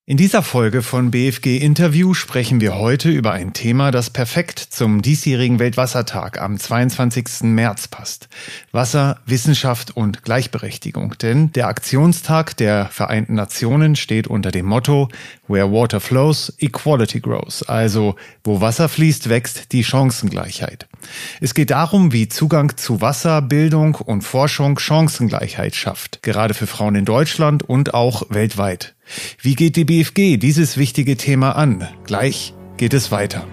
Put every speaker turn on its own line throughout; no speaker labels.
In dieser Folge von BFG Interview sprechen wir heute über ein Thema, das perfekt zum diesjährigen Weltwassertag am 22. März passt. Wasser, Wissenschaft und Gleichberechtigung. Denn der Aktionstag der Vereinten Nationen steht unter dem Motto Where Water Flows, Equality Grows. Also, wo Wasser fließt, wächst die Chancengleichheit. Es geht darum, wie Zugang zu Wasser, Bildung und Forschung Chancengleichheit schafft. Gerade für Frauen in Deutschland und auch weltweit. Wie geht die BFG dieses wichtige Thema an? Gleich geht es weiter.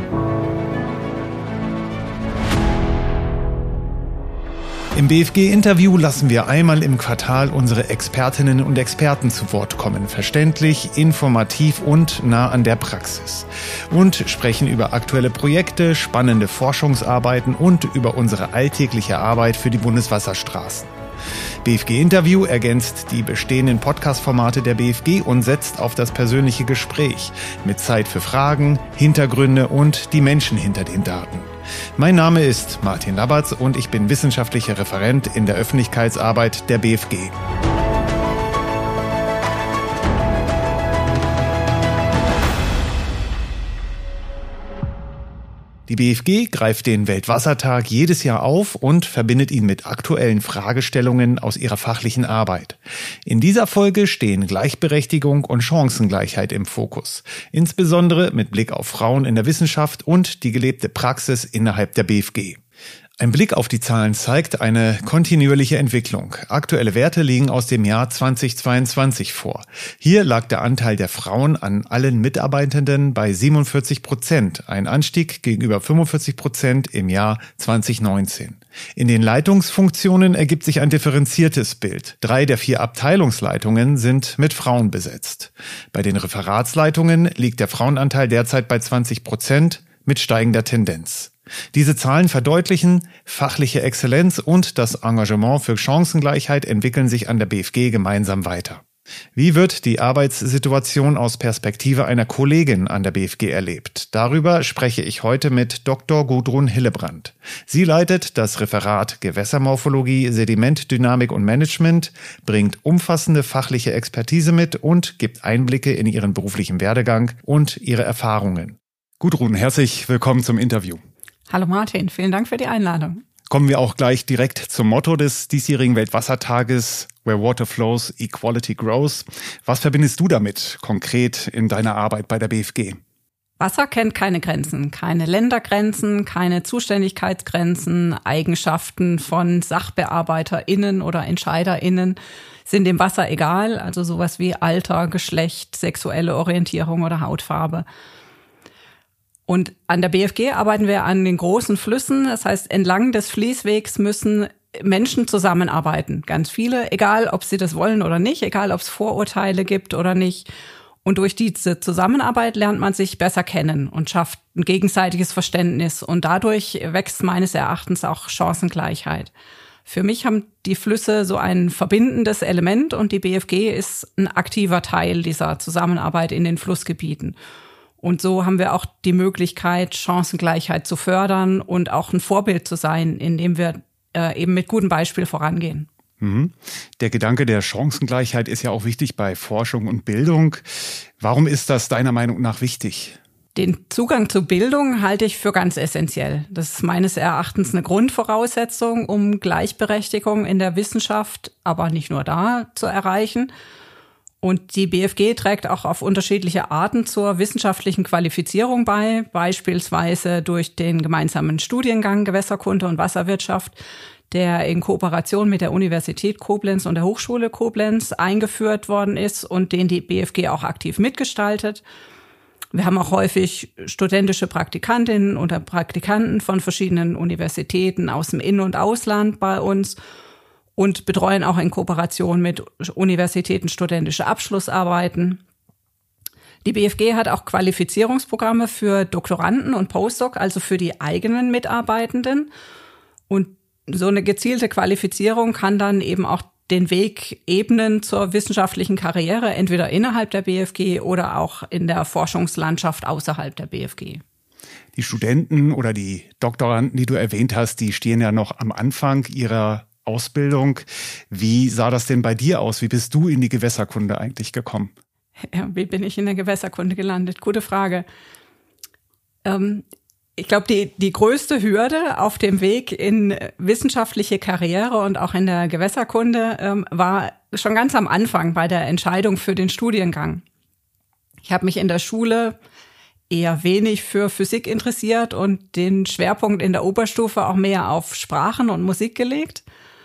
Im BFG-Interview lassen wir einmal im Quartal unsere Expertinnen und Experten zu Wort kommen. Verständlich, informativ und nah an der Praxis. Und sprechen über aktuelle Projekte, spannende Forschungsarbeiten und über unsere alltägliche Arbeit für die Bundeswasserstraßen. BFG-Interview ergänzt die bestehenden Podcast-Formate der BFG und setzt auf das persönliche Gespräch mit Zeit für Fragen, Hintergründe und die Menschen hinter den Daten. Mein Name ist Martin Labatz und ich bin wissenschaftlicher Referent in der Öffentlichkeitsarbeit der BFG. Die BFG greift den Weltwassertag jedes Jahr auf und verbindet ihn mit aktuellen Fragestellungen aus ihrer fachlichen Arbeit. In dieser Folge stehen Gleichberechtigung und Chancengleichheit im Fokus, insbesondere mit Blick auf Frauen in der Wissenschaft und die gelebte Praxis innerhalb der BFG. Ein Blick auf die Zahlen zeigt eine kontinuierliche Entwicklung. Aktuelle Werte liegen aus dem Jahr 2022 vor. Hier lag der Anteil der Frauen an allen Mitarbeitenden bei 47%, ein Anstieg gegenüber 45% im Jahr 2019. In den Leitungsfunktionen ergibt sich ein differenziertes Bild. 3 der 4 Abteilungsleitungen sind mit Frauen besetzt. Bei den Referatsleitungen liegt der Frauenanteil derzeit bei 20% mit steigender Tendenz. Diese Zahlen verdeutlichen, fachliche Exzellenz und das Engagement für Chancengleichheit entwickeln sich an der BFG gemeinsam weiter. Wie wird die Arbeitssituation aus Perspektive einer Kollegin an der BFG erlebt? Darüber spreche ich heute mit Dr. Gudrun Hillebrand. Sie leitet das Referat Gewässermorphologie, Sedimentdynamik und Management, bringt umfassende fachliche Expertise mit und gibt Einblicke in ihren beruflichen Werdegang und ihre Erfahrungen. Gudrun, herzlich willkommen zum Interview.
Hallo Martin, vielen Dank für die Einladung.
Kommen wir auch gleich direkt zum Motto des diesjährigen Weltwassertages, Where Water Flows, Equality Grows. Was verbindest du damit konkret in deiner Arbeit bei der BFG?
Wasser kennt keine Grenzen, keine Ländergrenzen, keine Zuständigkeitsgrenzen, Eigenschaften von SachbearbeiterInnen oder EntscheiderInnen sind dem Wasser egal, also sowas wie Alter, Geschlecht, sexuelle Orientierung oder Hautfarbe. Und an der BFG arbeiten wir an den großen Flüssen. Das heißt, entlang des Fließwegs müssen Menschen zusammenarbeiten. Ganz viele, egal ob sie das wollen oder nicht, egal ob es Vorurteile gibt oder nicht. Und durch diese Zusammenarbeit lernt man sich besser kennen und schafft ein gegenseitiges Verständnis. Und dadurch wächst meines Erachtens auch Chancengleichheit. Für mich haben die Flüsse so ein verbindendes Element und die BFG ist ein aktiver Teil dieser Zusammenarbeit in den Flussgebieten. Und so haben wir auch die Möglichkeit, Chancengleichheit zu fördern und auch ein Vorbild zu sein, indem wir eben mit gutem Beispiel vorangehen.
Der Gedanke der Chancengleichheit ist ja auch wichtig bei Forschung und Bildung. Warum ist das deiner Meinung nach wichtig?
Den Zugang zu Bildung halte ich für ganz essentiell. Das ist meines Erachtens eine Grundvoraussetzung, um Gleichberechtigung in der Wissenschaft, aber nicht nur da, zu erreichen. Und die BFG trägt auch auf unterschiedliche Arten zur wissenschaftlichen Qualifizierung bei, beispielsweise durch den gemeinsamen Studiengang Gewässerkunde und Wasserwirtschaft, der in Kooperation mit der Universität Koblenz und der Hochschule Koblenz eingeführt worden ist und den die BFG auch aktiv mitgestaltet. Wir haben auch häufig studentische Praktikantinnen oder Praktikanten von verschiedenen Universitäten aus dem In- und Ausland bei uns und betreuen auch in Kooperation mit Universitäten studentische Abschlussarbeiten. Die BFG hat auch Qualifizierungsprogramme für Doktoranden und Postdoc, also für die eigenen Mitarbeitenden. Und so eine gezielte Qualifizierung kann dann eben auch den Weg ebnen zur wissenschaftlichen Karriere, entweder innerhalb der BFG oder auch in der Forschungslandschaft außerhalb der BFG.
Die Studenten oder die Doktoranden, die du erwähnt hast, die stehen ja noch am Anfang ihrer Ausbildung. Wie sah das denn bei dir aus? Wie bist du in die Gewässerkunde eigentlich gekommen?
Ja, wie bin ich in der Gewässerkunde gelandet? Gute Frage. Ich glaube, die größte Hürde auf dem Weg in wissenschaftliche Karriere und auch in der Gewässerkunde war schon ganz am Anfang bei der Entscheidung für den Studiengang. Ich habe mich in der Schule eher wenig für Physik interessiert und den Schwerpunkt in der Oberstufe auch mehr auf Sprachen und Musik gelegt.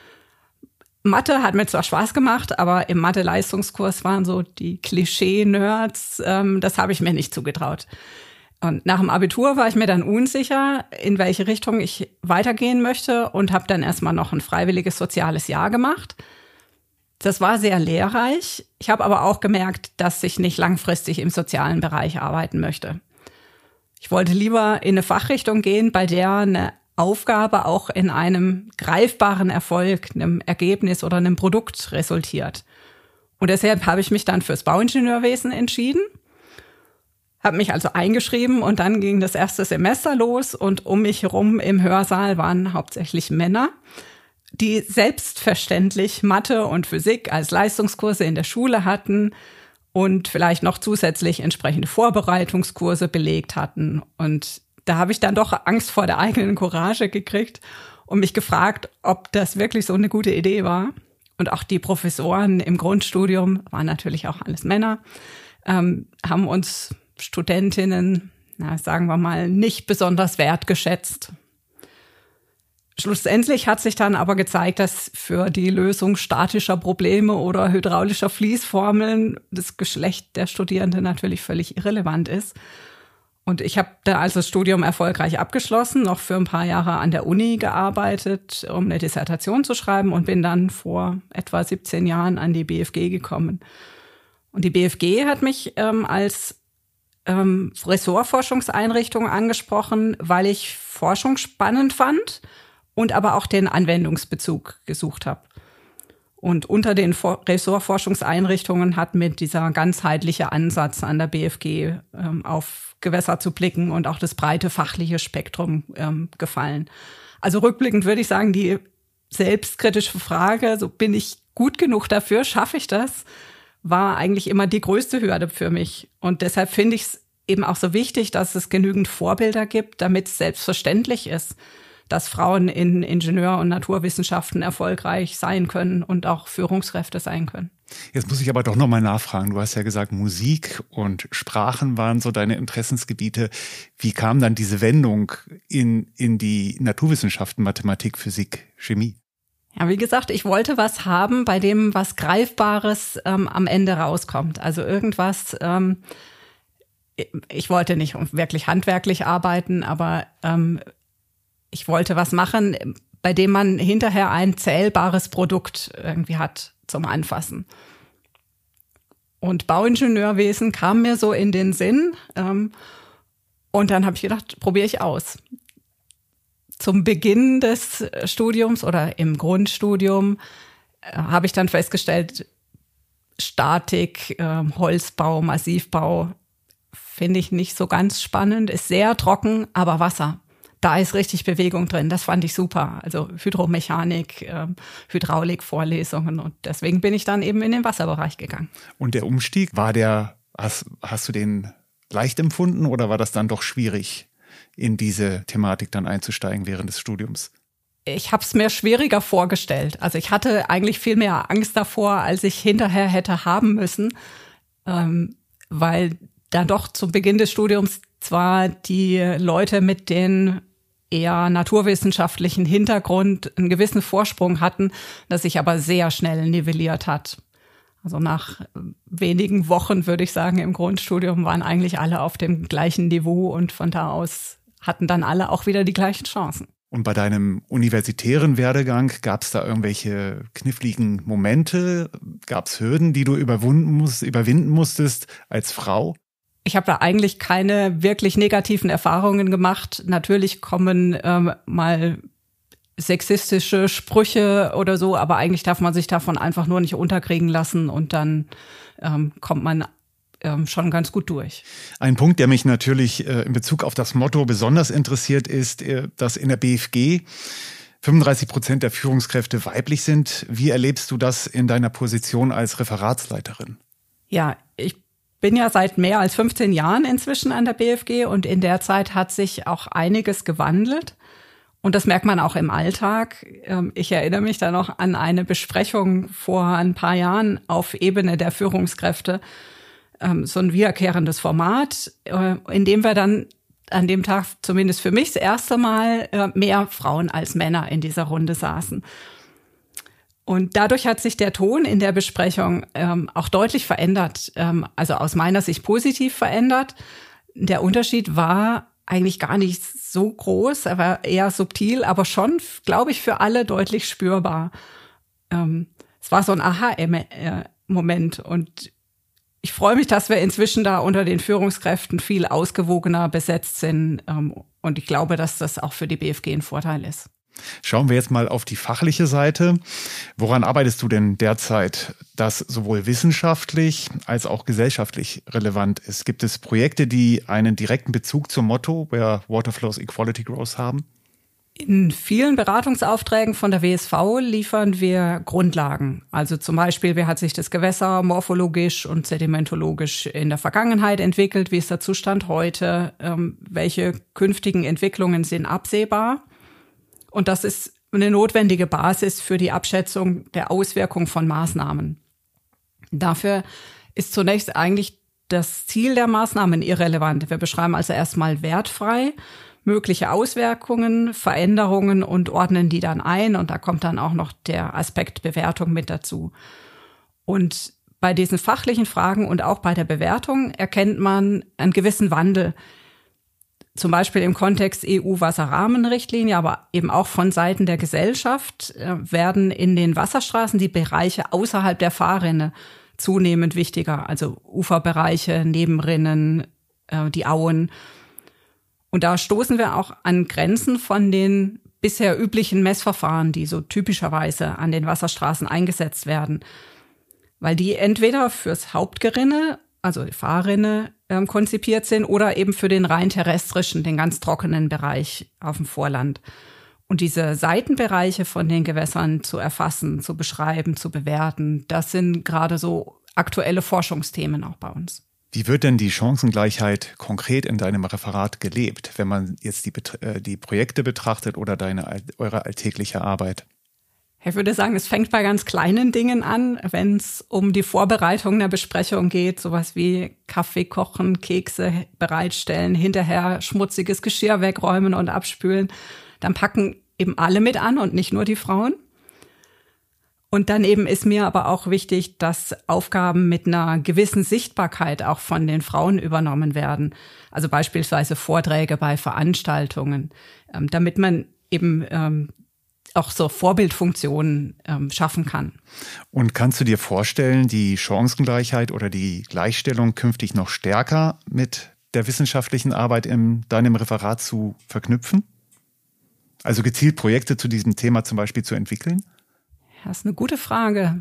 Mathe hat mir zwar Spaß gemacht, aber im Mathe-Leistungskurs waren so die Klischee-Nerds, das habe ich mir nicht zugetraut. Und nach dem Abitur war ich mir dann unsicher, in welche Richtung ich weitergehen möchte und habe dann erstmal noch ein freiwilliges soziales Jahr gemacht. Das war sehr lehrreich. Ich habe aber auch gemerkt, dass ich nicht langfristig im sozialen Bereich arbeiten möchte. Ich wollte lieber in eine Fachrichtung gehen, bei der eine Aufgabe auch in einem greifbaren Erfolg, einem Ergebnis oder einem Produkt resultiert. Und deshalb habe ich mich dann fürs Bauingenieurwesen entschieden. Habe mich also eingeschrieben und dann ging das erste Semester los und um mich herum im Hörsaal waren hauptsächlich Männer, die selbstverständlich Mathe und Physik als Leistungskurse in der Schule hatten und vielleicht noch zusätzlich entsprechende Vorbereitungskurse belegt hatten. Und da habe ich dann doch Angst vor der eigenen Courage gekriegt und mich gefragt, ob das wirklich so eine gute Idee war. Und auch die Professoren im Grundstudium, waren natürlich auch alles Männer, haben uns Studentinnen, sagen wir mal, nicht besonders wertgeschätzt. Schlussendlich hat sich dann aber gezeigt, dass für die Lösung statischer Probleme oder hydraulischer Fließformeln das Geschlecht der Studierenden natürlich völlig irrelevant ist. Und ich habe da also das Studium erfolgreich abgeschlossen, noch für ein paar Jahre an der Uni gearbeitet, um eine Dissertation zu schreiben und bin dann vor etwa 17 Jahren an die BFG gekommen. Und die BFG hat mich als Ressortforschungseinrichtung angesprochen, weil ich Forschung spannend fand und aber auch den Anwendungsbezug gesucht habe. Und unter den Ressortforschungseinrichtungen hat mir dieser ganzheitliche Ansatz an der BFG auf Gewässer zu blicken und auch das breite fachliche Spektrum gefallen. Also rückblickend würde ich sagen, die selbstkritische Frage, so bin ich gut genug dafür, schaffe ich das, war eigentlich immer die größte Hürde für mich. Und deshalb finde ich es eben auch so wichtig, dass es genügend Vorbilder gibt, damit es selbstverständlich ist, dass Frauen in Ingenieur- und Naturwissenschaften erfolgreich sein können und auch Führungskräfte sein können.
Jetzt muss ich aber doch nochmal nachfragen. Du hast ja gesagt, Musik und Sprachen waren so deine Interessensgebiete. Wie kam dann diese Wendung in die Naturwissenschaften, Mathematik, Physik, Chemie?
Ja, wie gesagt, ich wollte was haben, bei dem was Greifbares am Ende rauskommt. Also irgendwas, ich wollte nicht wirklich handwerklich arbeiten, aber ich wollte was machen, bei dem man hinterher ein zählbares Produkt irgendwie hat zum Anfassen. Und Bauingenieurwesen kam mir so in den Sinn. Und dann habe ich gedacht, probiere ich aus. Zum Beginn des Studiums oder im Grundstudium habe ich dann festgestellt, Statik, Holzbau, Massivbau finde ich nicht so ganz spannend, ist sehr trocken, aber Wasser. Da ist richtig Bewegung drin, das fand ich super. Also Hydromechanik, Hydraulik-Vorlesungen und deswegen bin ich dann eben in den Wasserbereich gegangen.
Und der Umstieg, hast du den leicht empfunden oder war das dann doch schwierig, in diese Thematik dann einzusteigen während des Studiums?
Ich habe es mir schwieriger vorgestellt. Also ich hatte eigentlich viel mehr Angst davor, als ich hinterher hätte haben müssen, weil dann doch zu Beginn des Studiums zwar die Leute mit den eher naturwissenschaftlichen Hintergrund einen gewissen Vorsprung hatten, das sich aber sehr schnell nivelliert hat. Also nach wenigen Wochen, würde ich sagen, im Grundstudium waren eigentlich alle auf dem gleichen Niveau und von da aus hatten dann alle auch wieder die gleichen Chancen.
Und bei deinem universitären Werdegang, gab es da irgendwelche kniffligen Momente? Gab es Hürden, die du überwinden musstest als Frau?
Ich habe da eigentlich keine wirklich negativen Erfahrungen gemacht. Natürlich kommen mal sexistische Sprüche oder so, aber eigentlich darf man sich davon einfach nur nicht unterkriegen lassen und dann kommt man schon ganz gut durch.
Ein Punkt, der mich natürlich in Bezug auf das Motto besonders interessiert, ist, dass in der BFG 35% der Führungskräfte weiblich sind. Wie erlebst du das in deiner Position als Referatsleiterin?
Ja, ich bin ja seit mehr als 15 Jahren inzwischen an der BFG und in der Zeit hat sich auch einiges gewandelt. Und das merkt man auch im Alltag. Ich erinnere mich da noch an eine Besprechung vor ein paar Jahren auf Ebene der Führungskräfte, so ein wiederkehrendes Format, in dem wir dann an dem Tag zumindest für mich das erste Mal mehr Frauen als Männer in dieser Runde saßen. Und dadurch hat sich der Ton in der Besprechung auch deutlich verändert, also aus meiner Sicht positiv verändert. Der Unterschied war eigentlich gar nicht so groß, er war eher subtil, aber schon, glaube ich, für alle deutlich spürbar. Es war so ein Aha-Moment und ich freue mich, dass wir inzwischen da unter den Führungskräften viel ausgewogener besetzt sind. Und ich glaube, dass das auch für die BFG ein Vorteil ist.
Schauen wir jetzt mal auf die fachliche Seite. Woran arbeitest du denn derzeit, das sowohl wissenschaftlich als auch gesellschaftlich relevant ist? Gibt es Projekte, die einen direkten Bezug zum Motto Where Water Flows Equality Grows haben?
In vielen Beratungsaufträgen von der WSV liefern wir Grundlagen. Also zum Beispiel, wie hat sich das Gewässer morphologisch und sedimentologisch in der Vergangenheit entwickelt? Wie ist der Zustand heute? Welche künftigen Entwicklungen sind absehbar? Und das ist eine notwendige Basis für die Abschätzung der Auswirkungen von Maßnahmen. Dafür ist zunächst eigentlich das Ziel der Maßnahmen irrelevant. Wir beschreiben also erstmal wertfrei mögliche Auswirkungen, Veränderungen und ordnen die dann ein. Und da kommt dann auch noch der Aspekt Bewertung mit dazu. Und bei diesen fachlichen Fragen und auch bei der Bewertung erkennt man einen gewissen Wandel. Zum Beispiel im Kontext EU-Wasserrahmenrichtlinie, aber eben auch von Seiten der Gesellschaft werden in den Wasserstraßen die Bereiche außerhalb der Fahrrinne zunehmend wichtiger. Also Uferbereiche, Nebenrinnen, die Auen. Und da stoßen wir auch an Grenzen von den bisher üblichen Messverfahren, die so typischerweise an den Wasserstraßen eingesetzt werden. Weil die entweder fürs Hauptgerinne, also die Fahrrinne, konzipiert sind oder eben für den rein terrestrischen, den ganz trockenen Bereich auf dem Vorland. Und diese Seitenbereiche von den Gewässern zu erfassen, zu beschreiben, zu bewerten, das sind gerade so aktuelle Forschungsthemen auch bei uns.
Wie wird denn die Chancengleichheit konkret in deinem Referat gelebt, wenn man jetzt die Projekte betrachtet oder eure alltägliche Arbeit?
Ich würde sagen, es fängt bei ganz kleinen Dingen an, wenn es um die Vorbereitung einer Besprechung geht, sowas wie Kaffee kochen, Kekse bereitstellen, hinterher schmutziges Geschirr wegräumen und abspülen. Dann packen eben alle mit an und nicht nur die Frauen. Und dann eben ist mir aber auch wichtig, dass Aufgaben mit einer gewissen Sichtbarkeit auch von den Frauen übernommen werden. Also beispielsweise Vorträge bei Veranstaltungen, damit man eben auch so Vorbildfunktionen schaffen kann.
Und kannst du dir vorstellen, die Chancengleichheit oder die Gleichstellung künftig noch stärker mit der wissenschaftlichen Arbeit in deinem Referat zu verknüpfen? Also gezielt Projekte zu diesem Thema zum Beispiel zu entwickeln?
Das ist eine gute Frage.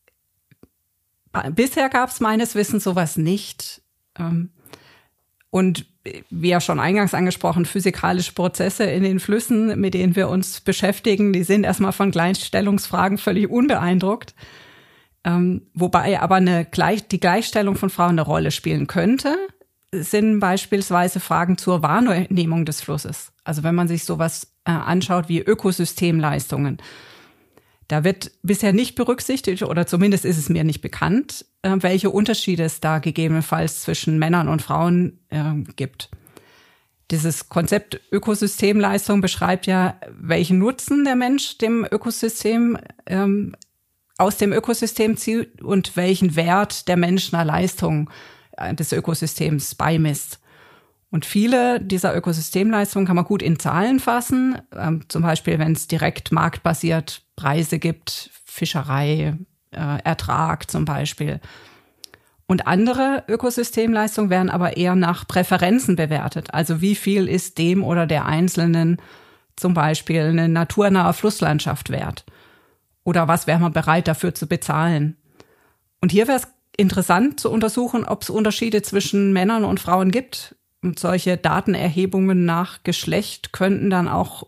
Bisher gab es meines Wissens sowas nicht. Und wie ja schon eingangs angesprochen, physikalische Prozesse in den Flüssen, mit denen wir uns beschäftigen, die sind erstmal von Gleichstellungsfragen völlig unbeeindruckt. Wobei aber die Gleichstellung von Frauen eine Rolle spielen könnte, sind beispielsweise Fragen zur Wahrnehmung des Flusses. Also wenn man sich sowas anschaut wie Ökosystemleistungen. Da wird bisher nicht berücksichtigt, oder zumindest ist es mir nicht bekannt, welche Unterschiede es da gegebenenfalls zwischen Männern und Frauen gibt. Dieses Konzept Ökosystemleistung beschreibt ja, welchen Nutzen der Mensch dem Ökosystem aus dem Ökosystem zieht und welchen Wert der Mensch einer Leistung des Ökosystems beimisst. Und viele dieser Ökosystemleistungen kann man gut in Zahlen fassen, zum Beispiel wenn es direkt marktbasiert Preise gibt, Fischerei, Ertrag zum Beispiel. Und andere Ökosystemleistungen werden aber eher nach Präferenzen bewertet. Also wie viel ist dem oder der Einzelnen zum Beispiel eine naturnahe Flusslandschaft wert? Oder was wäre man bereit dafür zu bezahlen? Und hier wäre es interessant zu untersuchen, ob es Unterschiede zwischen Männern und Frauen gibt. Und solche Datenerhebungen nach Geschlecht könnten dann auch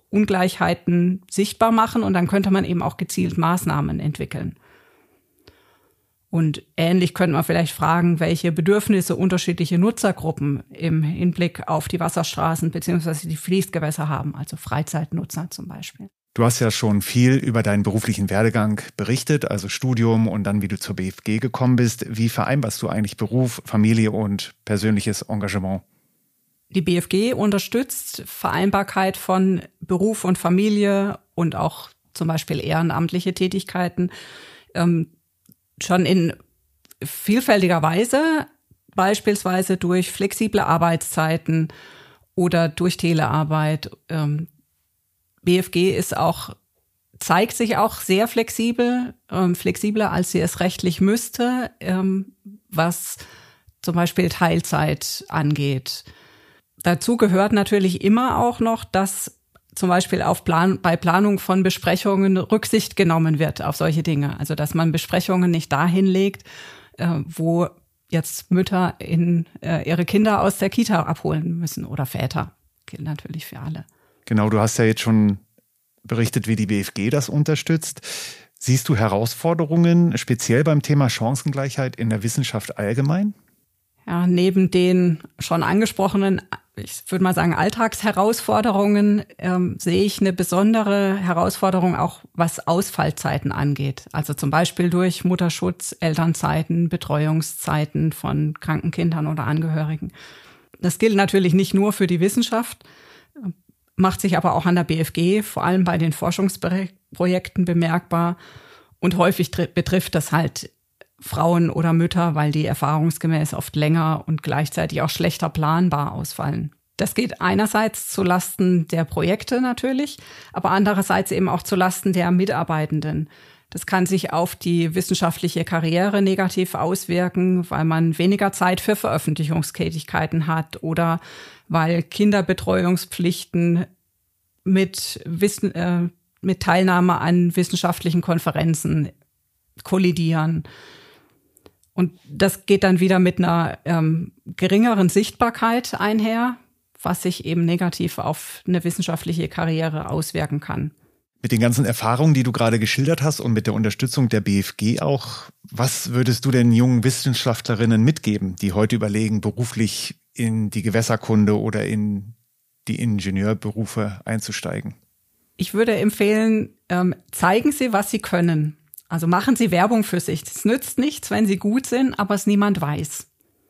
Ungleichheiten sichtbar machen und dann könnte man eben auch gezielt Maßnahmen entwickeln. Und ähnlich könnte man vielleicht fragen, welche Bedürfnisse unterschiedliche Nutzergruppen im Hinblick auf die Wasserstraßen bzw. die Fließgewässer haben, also Freizeitnutzer zum Beispiel.
Du hast ja schon viel über deinen beruflichen Werdegang berichtet, also Studium und dann, wie du zur BFG gekommen bist. Wie vereinbarst du eigentlich Beruf, Familie und persönliches Engagement?
Die BFG unterstützt Vereinbarkeit von Beruf und Familie und auch zum Beispiel ehrenamtliche Tätigkeiten schon in vielfältiger Weise, beispielsweise durch flexible Arbeitszeiten oder durch Telearbeit. BFG zeigt sich auch sehr flexibel, flexibler als sie es rechtlich müsste, was zum Beispiel Teilzeit angeht. Dazu gehört natürlich immer auch noch, dass zum Beispiel bei Planung von Besprechungen Rücksicht genommen wird auf solche Dinge. Also dass man Besprechungen nicht dahin legt, wo jetzt Mütter ihre Kinder aus der Kita abholen müssen oder Väter. Gilt natürlich für alle.
Genau, du hast ja jetzt schon berichtet, wie die BFG das unterstützt. Siehst du Herausforderungen speziell beim Thema Chancengleichheit in der Wissenschaft allgemein?
Ja, neben den schon angesprochenen, ich würde mal sagen, Alltagsherausforderungen sehe ich eine besondere Herausforderung auch, was Ausfallzeiten angeht. Also zum Beispiel durch Mutterschutz, Elternzeiten, Betreuungszeiten von kranken Kindern oder Angehörigen. Das gilt natürlich nicht nur für die Wissenschaft, macht sich aber auch an der BFG, vor allem bei den Forschungsprojekten bemerkbar. Und häufig betrifft das halt Frauen oder Mütter, weil die erfahrungsgemäß oft länger und gleichzeitig auch schlechter planbar ausfallen. Das geht einerseits zu Lasten der Projekte natürlich, aber andererseits eben auch zu Lasten der Mitarbeitenden. Das kann sich auf die wissenschaftliche Karriere negativ auswirken, weil man weniger Zeit für Veröffentlichungstätigkeiten hat oder weil Kinderbetreuungspflichten mit Teilnahme an wissenschaftlichen Konferenzen kollidieren. Und das geht dann wieder mit einer geringeren Sichtbarkeit einher, was sich eben negativ auf eine wissenschaftliche Karriere auswirken kann.
Mit den ganzen Erfahrungen, die du gerade geschildert hast und mit der Unterstützung der BFG auch, was würdest du den jungen Wissenschaftlerinnen mitgeben, die heute überlegen, beruflich in die Gewässerkunde oder in die Ingenieurberufe einzusteigen?
Ich würde empfehlen, zeigen Sie, was Sie können. Also machen Sie Werbung für sich. Es nützt nichts, wenn Sie gut sind, aber es niemand weiß.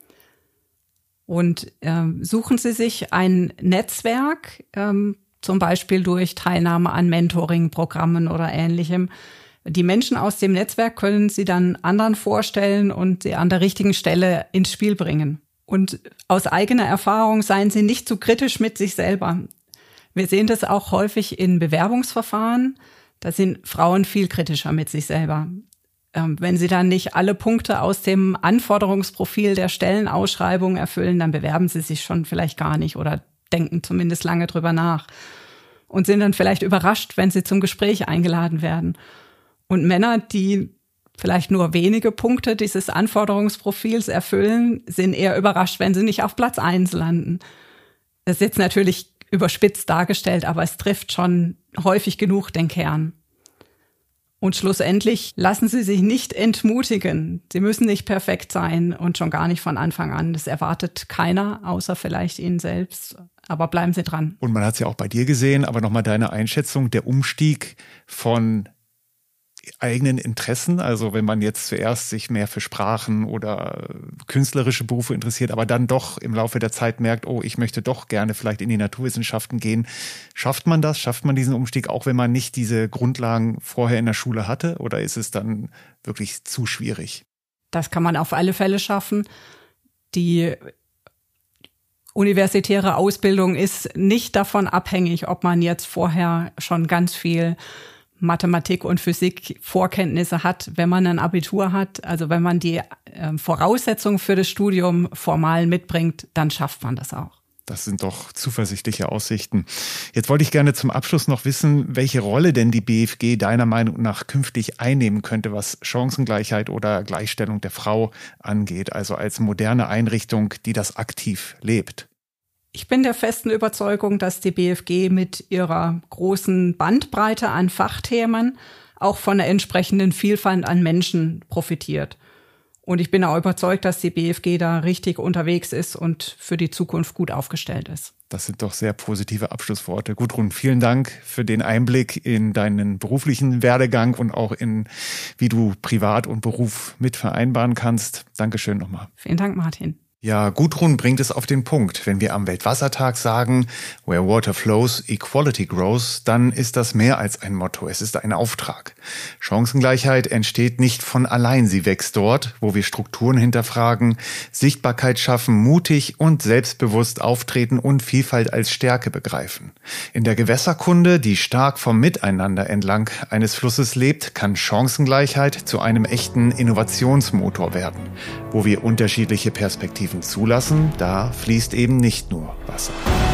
Und suchen Sie sich ein Netzwerk, zum Beispiel durch Teilnahme an Mentoring-Programmen oder Ähnlichem. Die Menschen aus dem Netzwerk können Sie dann anderen vorstellen und sie an der richtigen Stelle ins Spiel bringen. Und aus eigener Erfahrung seien Sie nicht zu kritisch mit sich selber. Wir sehen das auch häufig in Bewerbungsverfahren. Da sind Frauen viel kritischer mit sich selber. Wenn sie dann nicht alle Punkte aus dem Anforderungsprofil der Stellenausschreibung erfüllen, dann bewerben sie sich schon vielleicht gar nicht oder denken zumindest lange drüber nach und sind dann vielleicht überrascht, wenn sie zum Gespräch eingeladen werden. Und Männer, die vielleicht nur wenige Punkte dieses Anforderungsprofils erfüllen, sind eher überrascht, wenn sie nicht auf Platz 1 landen. Das ist jetzt natürlich überspitzt dargestellt, aber es trifft schon häufig genug den Kern. Und schlussendlich lassen Sie sich nicht entmutigen. Sie müssen nicht perfekt sein und schon gar nicht von Anfang an. Das erwartet keiner, außer vielleicht Ihnen selbst. Aber bleiben Sie dran.
Und man hat es ja auch bei dir gesehen, aber nochmal deine Einschätzung, der Umstieg von eigenen Interessen, also wenn man jetzt zuerst sich mehr für Sprachen oder künstlerische Berufe interessiert, aber dann doch im Laufe der Zeit merkt, oh, ich möchte doch gerne vielleicht in die Naturwissenschaften gehen. Schafft man das? Schafft man diesen Umstieg, auch wenn man nicht diese Grundlagen vorher in der Schule hatte? Oder ist es dann wirklich zu schwierig?
Das kann man auf alle Fälle schaffen. Die universitäre Ausbildung ist nicht davon abhängig, ob man jetzt vorher schon ganz viel Mathematik und Physik Vorkenntnisse hat, wenn man ein Abitur hat. Also wenn man die Voraussetzungen für das Studium formal mitbringt, dann schafft man das auch.
Das sind doch zuversichtliche Aussichten. Jetzt wollte ich gerne zum Abschluss noch wissen, welche Rolle denn die BFG deiner Meinung nach künftig einnehmen könnte, was Chancengleichheit oder Gleichstellung der Frau angeht, also als moderne Einrichtung, die das aktiv lebt.
Ich bin der festen Überzeugung, dass die BFG mit ihrer großen Bandbreite an Fachthemen auch von der entsprechenden Vielfalt an Menschen profitiert. Und ich bin auch überzeugt, dass die BFG da richtig unterwegs ist und für die Zukunft gut aufgestellt ist.
Das sind doch sehr positive Abschlussworte. Gudrun, vielen Dank für den Einblick in deinen beruflichen Werdegang und auch in, wie du Privat und Beruf mit vereinbaren kannst. Dankeschön nochmal.
Vielen Dank, Martin.
Ja, Gudrun bringt es auf den Punkt. Wenn wir am Weltwassertag sagen, where water flows, equality grows, dann ist das mehr als ein Motto. Es ist ein Auftrag. Chancengleichheit entsteht nicht von allein. Sie wächst dort, wo wir Strukturen hinterfragen, Sichtbarkeit schaffen, mutig und selbstbewusst auftreten und Vielfalt als Stärke begreifen. In der Gewässerkunde, die stark vom Miteinander entlang eines Flusses lebt, kann Chancengleichheit zu einem echten Innovationsmotor werden, wo wir unterschiedliche Perspektiven zulassen, da fließt eben nicht nur Wasser.